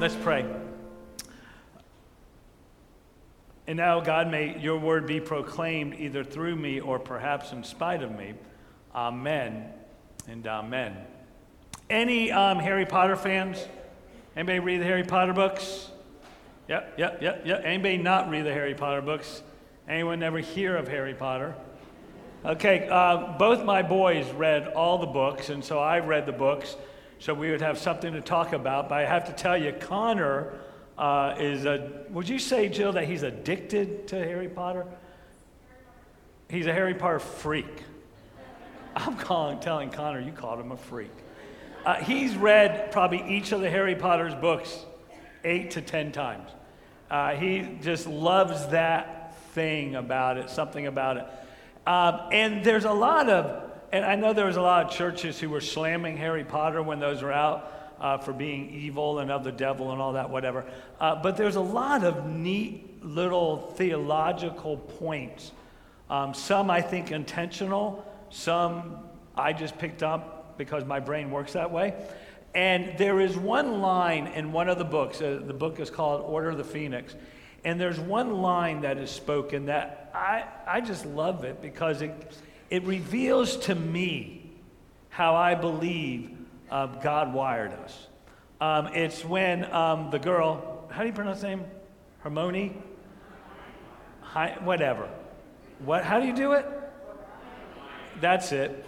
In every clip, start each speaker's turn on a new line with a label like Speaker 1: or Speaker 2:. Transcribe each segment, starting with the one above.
Speaker 1: Let's pray. And now, God, may your word be proclaimed either through me or perhaps in spite of me. Amen and amen. Any Harry Potter fans? Anybody read the Harry Potter books? Yep. Anybody not read the Harry Potter books? Anyone ever hear of Harry Potter? Okay, both my boys read all the books, and so I read the books, so we would have something to talk about. But I have to tell you, Connor would you say, Jill, that he's addicted to Harry Potter? He's a Harry Potter freak. I'm telling Connor, you called him a freak. He's read probably each of the Harry Potter's books 8 to 10 times. He just loves that thing about it, something about it. And there's a lot of, and I know there was a lot of churches who were slamming Harry Potter when those were out for being evil and of the devil and all that, whatever. But there's a lot of neat little theological points. Some I think intentional, some I just picked up because my brain works that way. And there is one line in one of the books, the book is called Order of the Phoenix, and there's one line that is spoken that I just love it because it reveals to me how I believe God wired us. It's when the girl, how do you pronounce the name? Hermione? Whatever. How do you do it? That's it.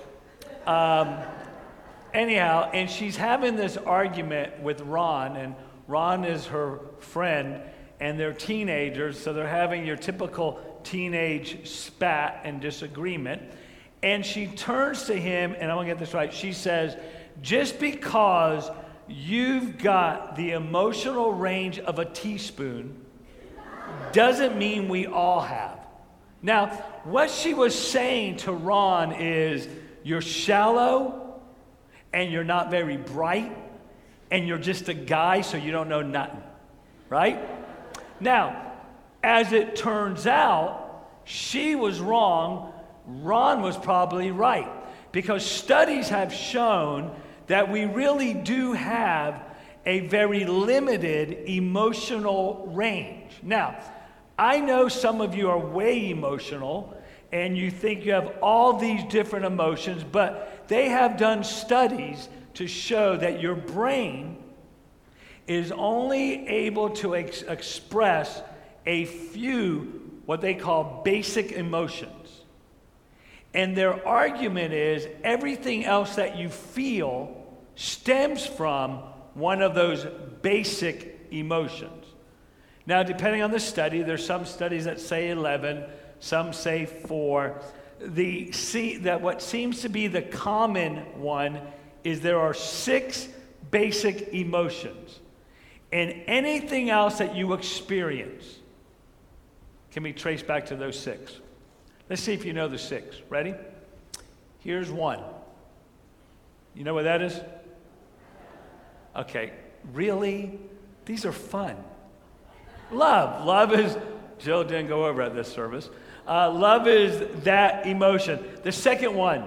Speaker 1: Anyhow, and she's having this argument with Ron, and Ron is her friend, and they're teenagers, so they're having your typical teenage spat and disagreement. And she turns to him, and I want to get this right, she says, just because you've got the emotional range of a teaspoon doesn't mean we all have. Now, what she was saying to Ron is, you're shallow, and you're not very bright, and you're just a guy, so you don't know nothing, right? Now, as it turns out, she was wrong, Ron was probably right, because studies have shown that we really do have a very limited emotional range. Now, I know some of you are way emotional, and you think you have all these different emotions, but they have done studies to show that your brain is only able to express a few, what they call basic emotions. And their argument is everything else that you feel stems from one of those basic emotions. Now, depending on the study, there's some studies that say 11, some say 4. That what seems to be the common one is there are 6 basic emotions. And anything else that you experience can be traced back to those 6. Let's see if you know the 6. Ready? Here's 1. You know what that is? Okay. Really? These are fun. Love. Love is, Jill didn't go over at this service. Love is that emotion. The second one,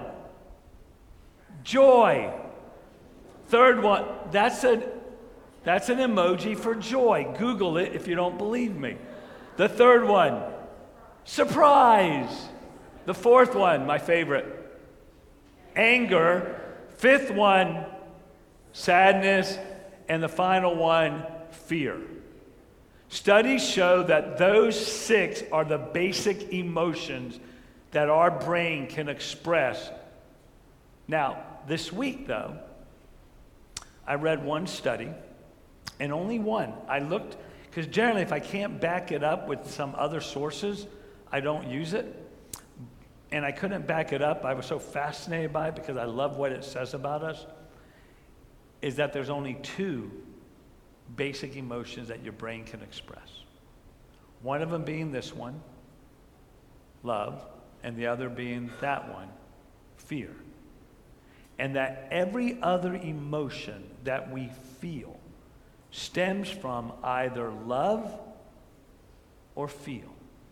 Speaker 1: joy. Third one, that's an emoji for joy. Google it if you don't believe me. The third one, surprise. The fourth one, my favorite, anger. Fifth one, sadness. And the final one, fear. Studies show that those 6 are the basic emotions that our brain can express. Now, this week, though, I read one study, and only one. I looked, because generally if I can't back it up with some other sources, I don't use it. And I couldn't back it up. I was so fascinated by it because I love what it says about us, is that there's only 2 basic emotions that your brain can express. One of them being this one, love, and the other being that one, fear. And that every other emotion that we feel stems from either love or fear.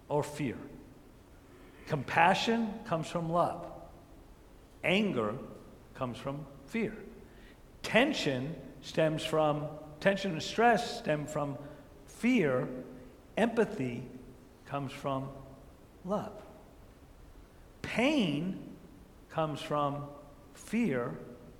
Speaker 1: Compassion comes from love. Anger comes from fear. Tension stems from tension and stress stem from fear. Empathy comes from love. Pain comes from fear.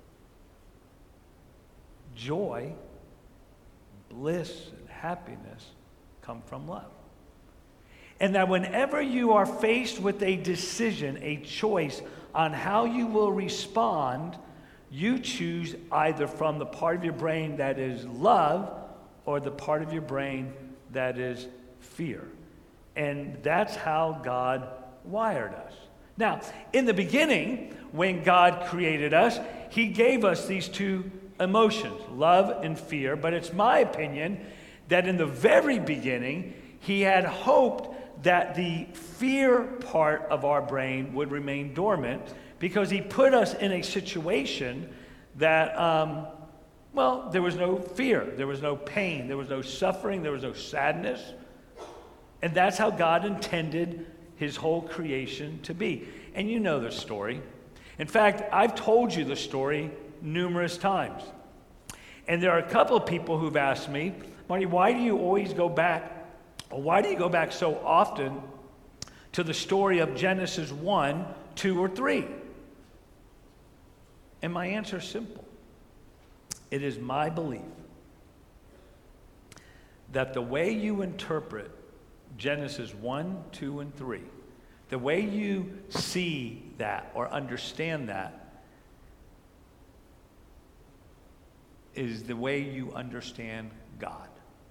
Speaker 1: Joy, bliss, and happiness come from love. And that whenever you are faced with a decision, a choice on how you will respond, you choose either from the part of your brain that is love or the part of your brain that is fear. And that's how God wired us. Now, in the beginning, when God created us, He gave us these two emotions, love and fear. But it's my opinion that in the very beginning, He had hoped that the fear part of our brain would remain dormant because He put us in a situation that, there was no fear, there was no pain, there was no suffering, there was no sadness. And that's how God intended His whole creation to be. And you know the story. In fact, I've told you the story numerous times. And there are a couple of people who've asked me, Marty, why do you always go back, or why do you go back so often to the story of Genesis 1, 2, or 3? And my answer is simple. It is my belief that the way you interpret Genesis 1, 2, and 3, the way you see that or understand that is the way you understand God.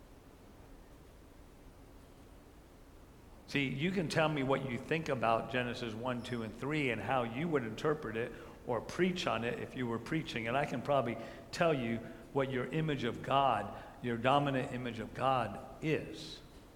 Speaker 1: See, you can tell me what you think about Genesis 1, 2, and 3 and how you would interpret it or preach on it if you were preaching, and I can probably tell you what your image of God, your dominant image of God is.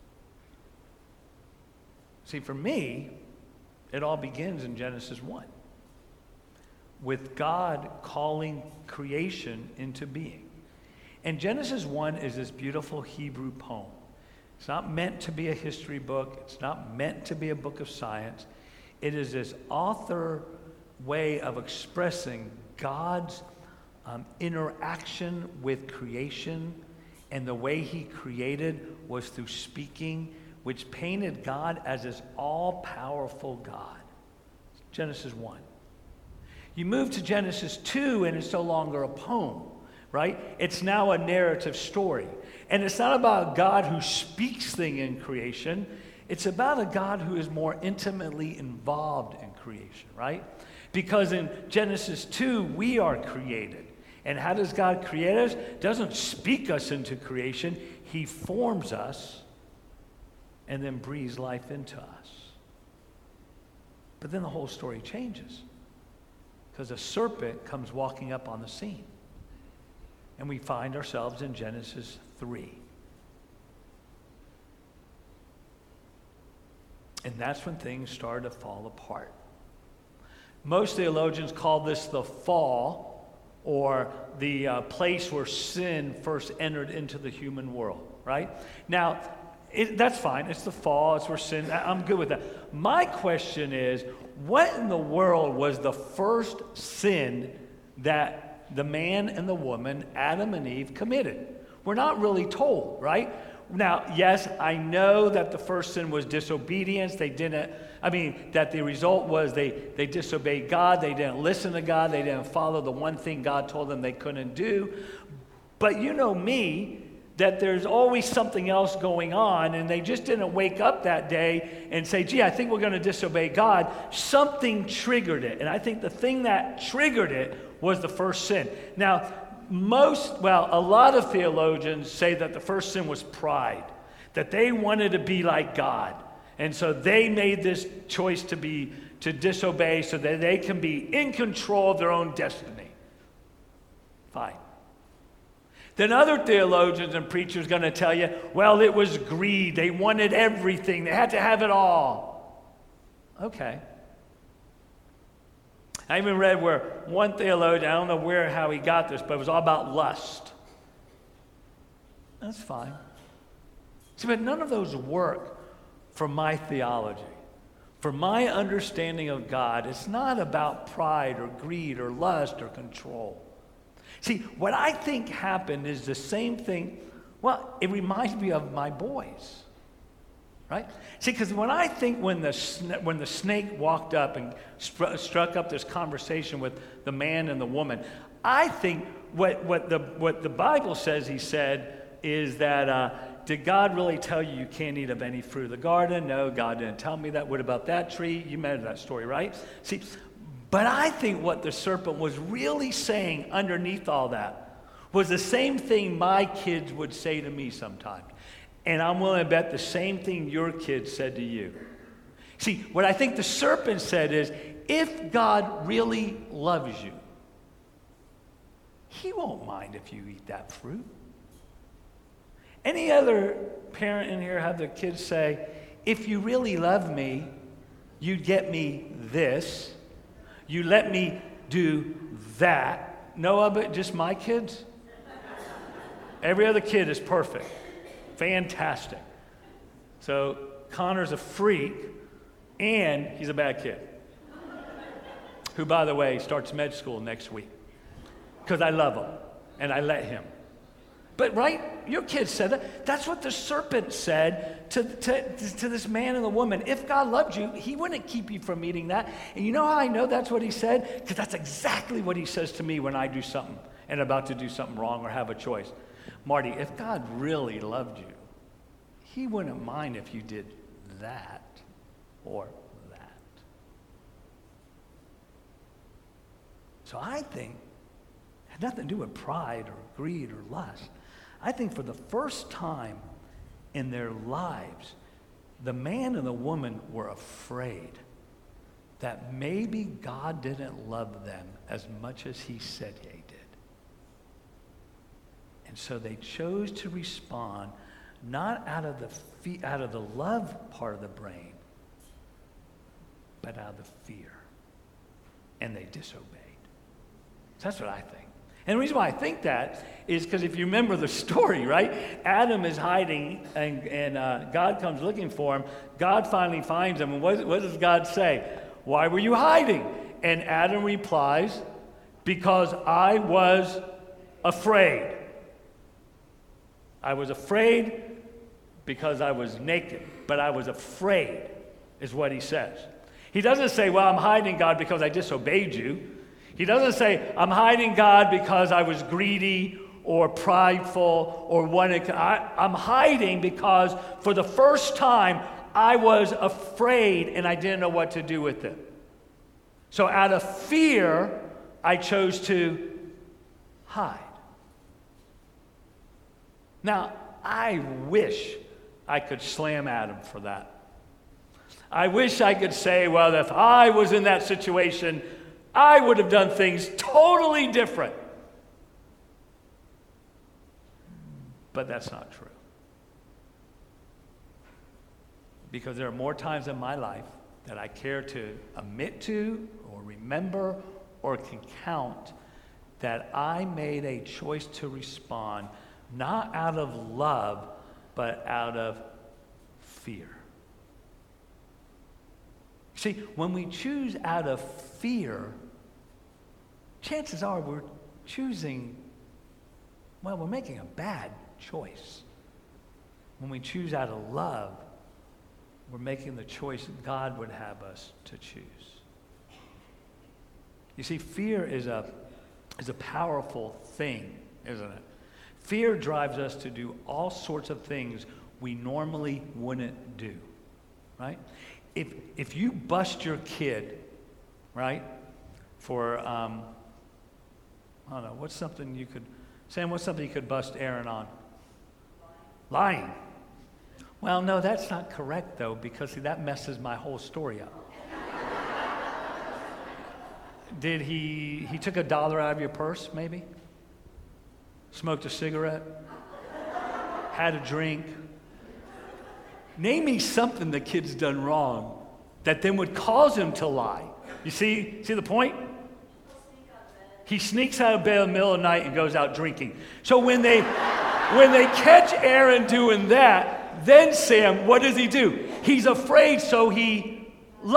Speaker 1: See, for me, it all begins in Genesis 1 with God calling creation into being. And Genesis 1 is this beautiful Hebrew poem. It's not meant to be a history book. It's not meant to be a book of science. It is this author way of expressing God's interaction with creation, and the way He created was through speaking, which painted God as this all-powerful God. Genesis 1. You move to Genesis 2, and it's no longer a poem, right? It's now a narrative story. And it's not about a God who speaks things in creation. It's about a God who is more intimately involved in creation, right? Because in Genesis 2, we are created. And how does God create us? Doesn't speak us into creation. He forms us and then breathes life into us. But then the whole story changes because a serpent comes walking up on the scene. And we find ourselves in Genesis 3. And that's when things start to fall apart. Most theologians call this the fall, or the place where sin first entered into the human world, right? Now, that's fine. It's the fall. It's where sin, I'm good with that. My question is, what in the world was the first sin that the man and the woman, Adam and Eve, committed? We're not really told, right? Now, yes, I know that the first sin was disobedience. That the result was they disobeyed God. They didn't listen to God. They didn't follow the one thing God told them they couldn't do. But you know me, that there's always something else going on, and they just didn't wake up that day and say, gee, I think we're going to disobey God. Something triggered it. And I think the thing that triggered it was the first sin. Now, a lot of theologians say that the first sin was pride, that they wanted to be like God. And so they made this choice to disobey so that they can be in control of their own destiny. Fine. Then other theologians and preachers are going to tell you, well, it was greed. They wanted everything. They had to have it all. Okay. I even read where one theologian, I don't know how he got this, but it was all about lust. That's fine. See, but none of those work for my theology. For my understanding of God, it's not about pride or greed or lust or control. See, what I think happened is the same thing. Well, it reminds me of my boys, right? See, because when I think when the snake walked up and struck up this conversation with the man and the woman, I think what the Bible says he said is that, did God really tell you you can't eat of any fruit of the garden? No, God didn't tell me that. What about that tree? You remember that story, right? See, but I think what the serpent was really saying underneath all that was the same thing my kids would say to me sometimes. And I'm willing to bet the same thing your kids said to you. See, what I think the serpent said is, if God really loves you, he won't mind if you eat that fruit. Any other parent in here have their kids say, if you really love me, you'd get me this. You let me do that. No of it, just my kids? Every other kid is perfect. Fantastic. So Connor's a freak, and he's a bad kid. Who, by the way, starts med school next week. Because I love him, and I let him. But, right, your kids said that. That's what the serpent said to this man and the woman. If God loved you, he wouldn't keep you from eating that. And you know how I know that's what he said? Because that's exactly what he says to me when I do something and about to do something wrong or have a choice. Marty, if God really loved you, he wouldn't mind if you did that or that. So I think it had nothing to do with pride or greed or lust. I think for the first time in their lives, the man and the woman were afraid that maybe God didn't love them as much as he said he did. And so they chose to respond not out of the love part of the brain, but out of the fear. And they disobeyed. So that's what I think. And the reason why I think that is because if you remember the story, right? Adam is hiding, and God comes looking for him. God finally finds him, and what does God say? Why were you hiding? And Adam replies, because I was afraid. I was afraid because I was naked, but I was afraid, is what he says. He doesn't say, well, I'm hiding, God, because I disobeyed you. He doesn't say, I'm hiding, God, because I was greedy or prideful or wanted. I'm hiding because for the first time, I was afraid and I didn't know what to do with it. So out of fear, I chose to hide. Now, I wish I could slam Adam for that. I wish I could say, well, if I was in that situation, I would have done things totally different. But that's not true. Because there are more times in my life that I care to admit to or remember or can count that I made a choice to respond not out of love, but out of fear. See, when we choose out of fear, chances are we're choosing, well, we're making a bad choice. When we choose out of love, we're making the choice that God would have us to choose. You see, fear is a powerful thing, isn't it? Fear drives us to do all sorts of things we normally wouldn't do, right? If you bust your kid, right, for, I don't know, what's something you could bust Aaron on? Lying. Well, no, that's not correct, though, because see, that messes my whole story up. Did he took $1 out of your purse, maybe? Smoked a cigarette? Had a drink? Name me something the kid's done wrong that then would cause him to lie. You see the point? He sneaks out of bed in the middle of the night and goes out drinking. So when they catch Aaron doing that, then Sam, what does he do? He's afraid, so he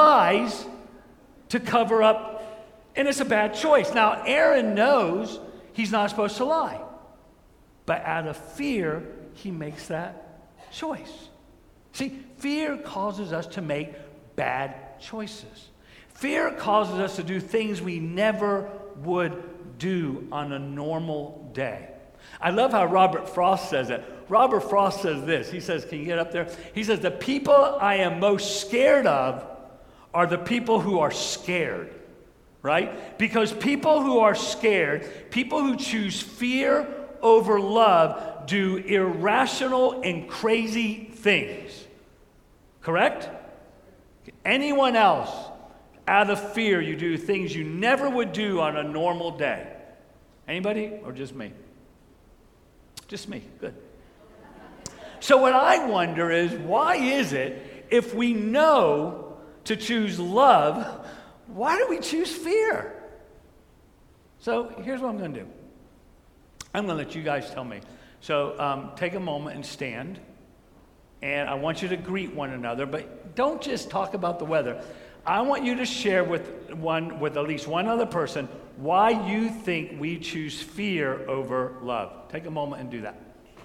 Speaker 1: lies to cover up, and it's a bad choice. Now, Aaron knows he's not supposed to lie. But out of fear, he makes that choice. See, fear causes us to make bad choices. Fear causes us to do things we never would do on a normal day. I love how Robert Frost says it. Robert Frost says this. He says, can you get up there? He says, the people I am most scared of are the people who are scared, right? Because people who are scared, people who choose fear over love, do irrational and crazy things. Correct? Anyone else, out of fear, you do things you never would do on a normal day. Anybody? Or just me? Just me. Good. So what I wonder is, why is it, if we know to choose love, why do we choose fear? So here's what I'm going to do. I'm going to let you guys tell me. So take a moment and stand. And I want you to greet one another, but don't just talk about the weather. I want you to share with at least one other person why you think we choose fear over love. Take a moment and do that.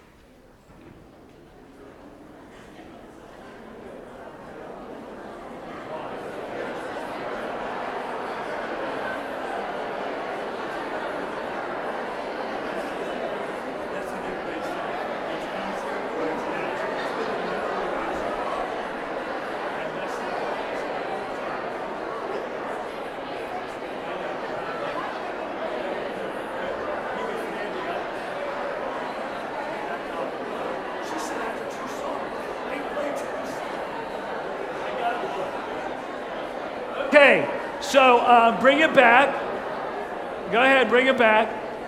Speaker 1: Okay, so bring it back. Go ahead, bring it back.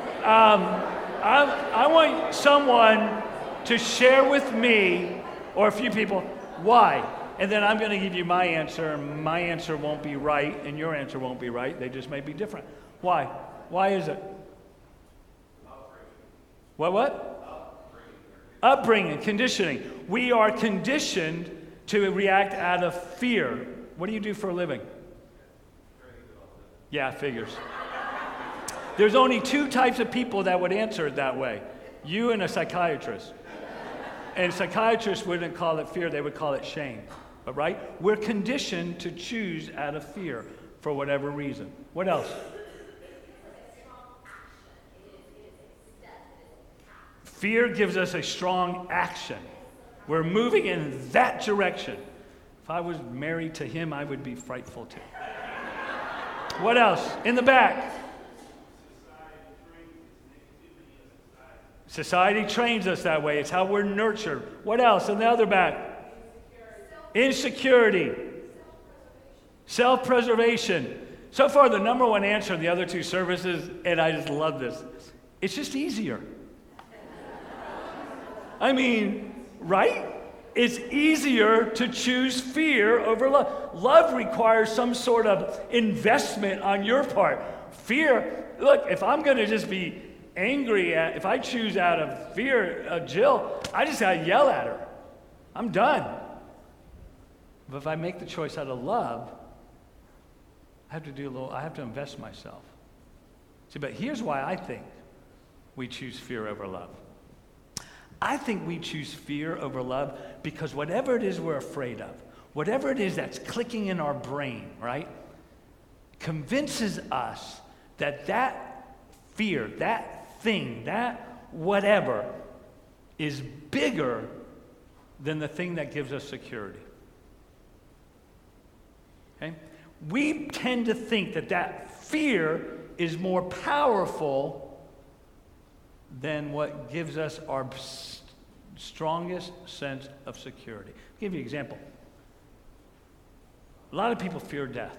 Speaker 1: I want someone to share with me, or a few people, why. And then I'm going to give you my answer, and my answer won't be right, and your answer won't be right. They just may be different. Why? Why is it? What? Upbringing, conditioning. We are conditioned to react out of fear. What do you do for a living? Yeah, figures. There's only two types of people that would answer it that way. You and a psychiatrist. And psychiatrists wouldn't call it fear, they would call it shame. But right? We're conditioned to choose out of fear for whatever reason. What else? Fear gives us a strong action. We're moving in that direction. If I was married to him, I would be frightful too. What else? In the back. Society trains us that way. It's how we're nurtured. What else? In the other back. Insecurity. Self-preservation. So far, the number one answer in the other two services, and I just love this, it's just easier. I mean, right? It's easier to choose fear over love. Love requires some sort of investment on your part. Fear, look, if I'm going to just be angry if I choose out of fear of Jill, I just got to yell at her. I'm done. But if I make the choice out of love, I have to invest myself. See, but here's why I think we choose fear over love. I think we choose fear over love because whatever it is we're afraid of, whatever it is that's clicking in our brain, right, convinces us that that fear, that thing, that whatever is bigger than the thing that gives us security. Okay? We tend to think that that fear is more powerful than what gives us our strongest sense of security. I'll give you an example. A lot of people fear death.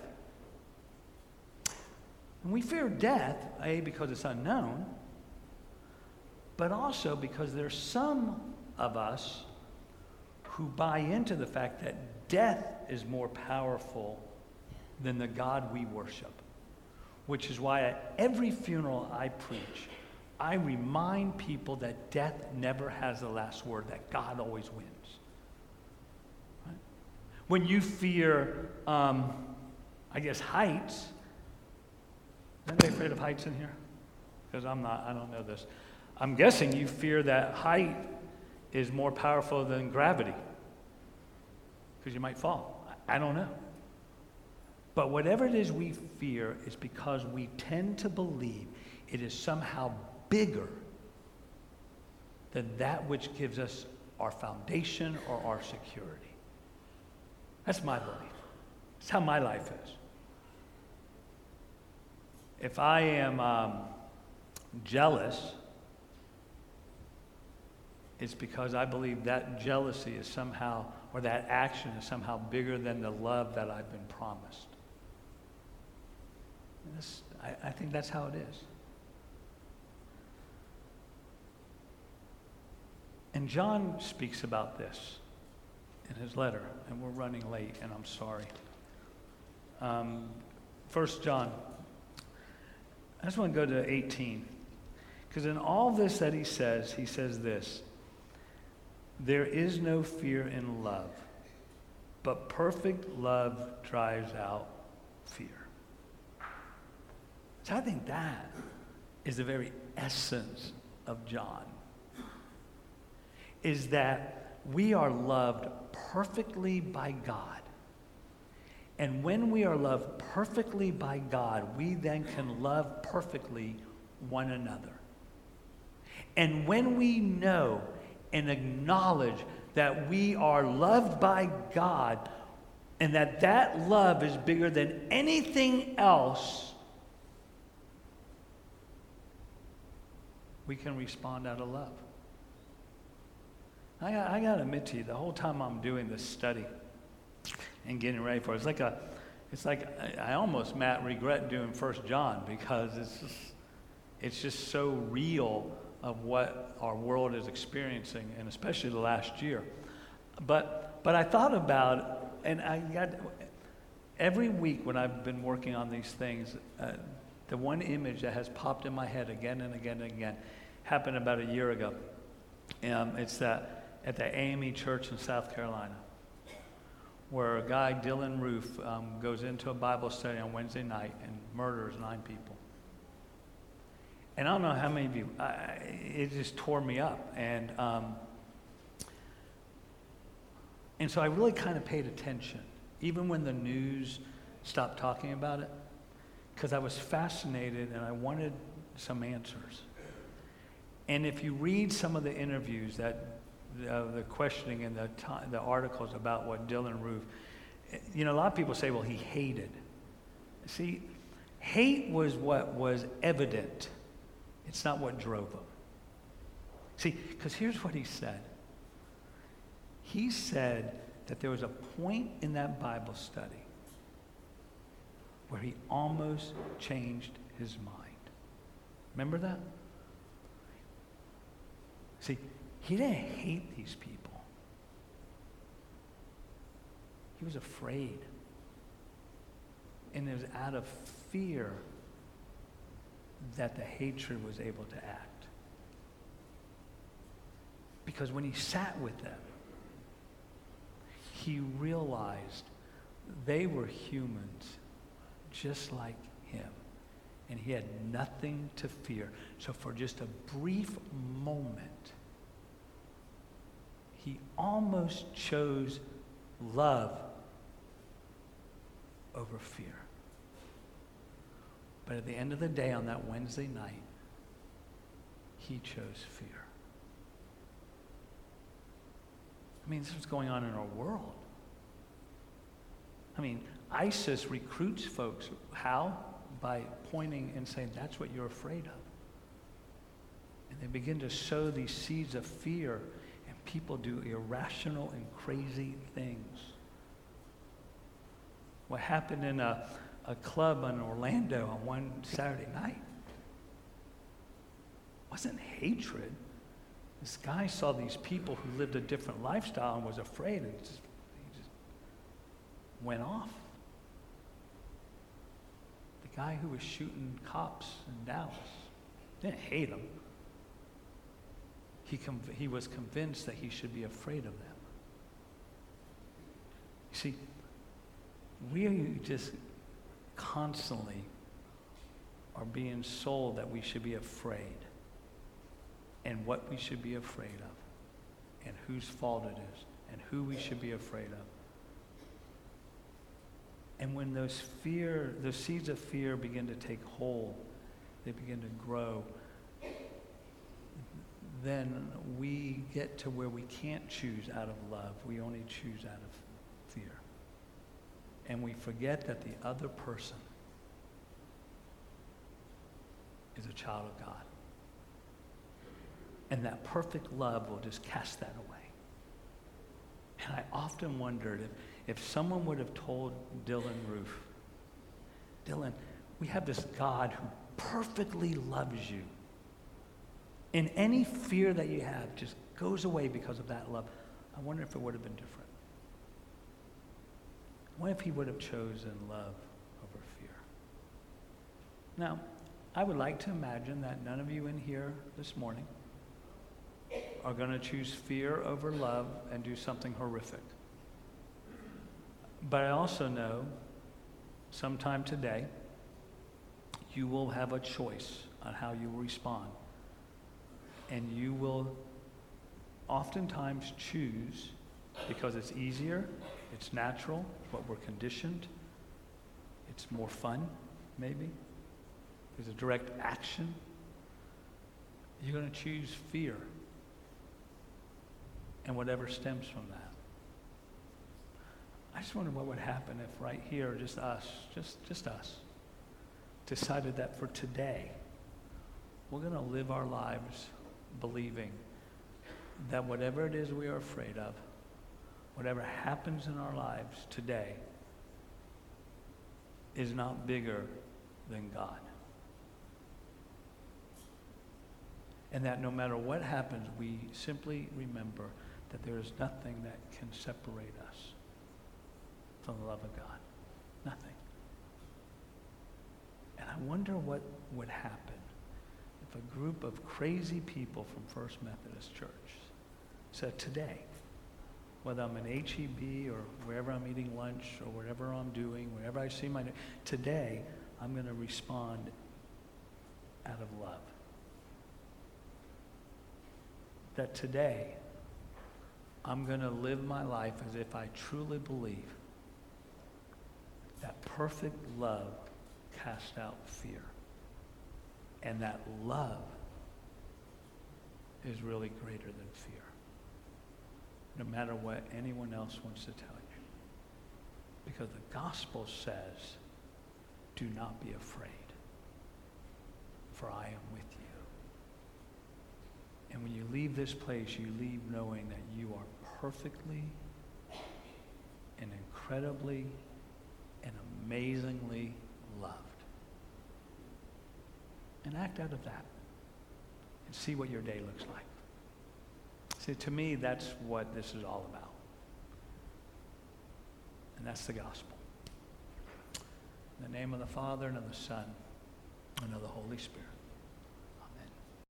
Speaker 1: And we fear death, A, because it's unknown, but also because there's some of us who buy into the fact that death is more powerful than the God we worship. Which is why at every funeral I preach, I remind people that death never has the last word, that God always wins. Right? When you fear, heights, anybody afraid of heights in here? because I don't know this. I'm guessing you fear that height is more powerful than gravity, because you might fall. I don't know. But whatever it is we fear is because we tend to believe it is somehow bigger than that which gives us our foundation or our security. That's my belief. That's how my life is. If I am jealous, it's because I believe that jealousy is somehow, or that action is somehow bigger than the love that I've been promised. I think that's how it is. And John speaks about this in his letter, and we're running late, and I'm sorry. 1 John, I just want to go to 18, because in all this that he says this: there is no fear in love, but perfect love drives out fear. So I think that is the very essence of John, is that we are loved perfectly by God. And when we are loved perfectly by God, we then can love perfectly one another. And when we know and acknowledge that we are loved by God and that that love is bigger than anything else, we can respond out of love. I got to admit to you, the whole time I'm doing this study and getting ready for it, it's like I almost, Matt, regret doing 1 John, because it's just so real of what our world is experiencing, and especially the last year. But I thought about, and I got, every week when I've been working on these things, the one image that has popped in my head again and again and again happened about a year ago. It's that at the AME Church in South Carolina, where a guy, Dylan Roof, goes into a Bible study on Wednesday night and murders 9 people. And I don't know how many of you, it just tore me up. And so I really kind of paid attention, even when the news stopped talking about it, because I was fascinated and I wanted some answers. And if you read some of the interviews, that the questioning and the articles about what Dylan Roof, a lot of people say, well, he hated. See, hate was what was evident. It's not what drove him. See, because here's what he said. He said that there was a point in that Bible study where he almost changed his mind. Remember that? See, he didn't hate these people. He was afraid. And it was out of fear that the hatred was able to act. Because when he sat with them, he realized they were humans just like him. And he had nothing to fear. So for just a brief moment, he almost chose love over fear. But at the end of the day, on that Wednesday night, he chose fear. I mean, this is what's going on in our world. I mean, ISIS recruits folks. How? By pointing and saying, that's what you're afraid of. And they begin to sow these seeds of fear, and people do irrational and crazy things. What happened in a club in Orlando on one Saturday night wasn't hatred. This guy saw these people who lived a different lifestyle and was afraid, and he just went off. The guy who was shooting cops in Dallas didn't hate them. He was convinced that he should be afraid of them. You see, we just constantly are being sold that we should be afraid, and what we should be afraid of, and whose fault it is, and who we should be afraid of. And when those seeds of fear begin to take hold, they begin to grow, then we get to where we can't choose out of love. We only choose out of fear. And we forget that the other person is a child of God. And that perfect love will just cast that away. And I often wondered if someone would have told Dylan Roof, Dylan, we have this God who perfectly loves you. And any fear that you have just goes away because of that love. I wonder if it would have been different. What if he would have chosen love over fear? Now, I would like to imagine that none of you in here this morning are going to choose fear over love and do something horrific. But I also know sometime today you will have a choice on how you will respond. And you will oftentimes choose, because it's easier, it's natural, it's what we're conditioned, it's more fun, maybe. There's a direct action. You're going to choose fear and whatever stems from that. I just wonder what would happen if right here, just us, decided that for today, we're going to live our lives believing that whatever it is we are afraid of, whatever happens in our lives today, is not bigger than God. And that no matter what happens, we simply remember that there is nothing that can separate us from the love of God. Nothing. And I wonder what would happen if a group of crazy people from First Methodist Church said today, whether I'm in HEB or wherever I'm eating lunch or whatever I'm doing, wherever I see today I'm going to respond out of love. That today I'm going to live my life as if I truly believe that perfect love casts out fear. And that love is really greater than fear. No matter what anyone else wants to tell you. Because the gospel says, do not be afraid, for I am with you. And when you leave this place, you leave knowing that you are perfectly and incredibly and amazingly loved. And act out of that and see what your day looks like. See, to me, that's what this is all about. And that's the gospel. In the name of the Father, and of the Son, and of the Holy Spirit.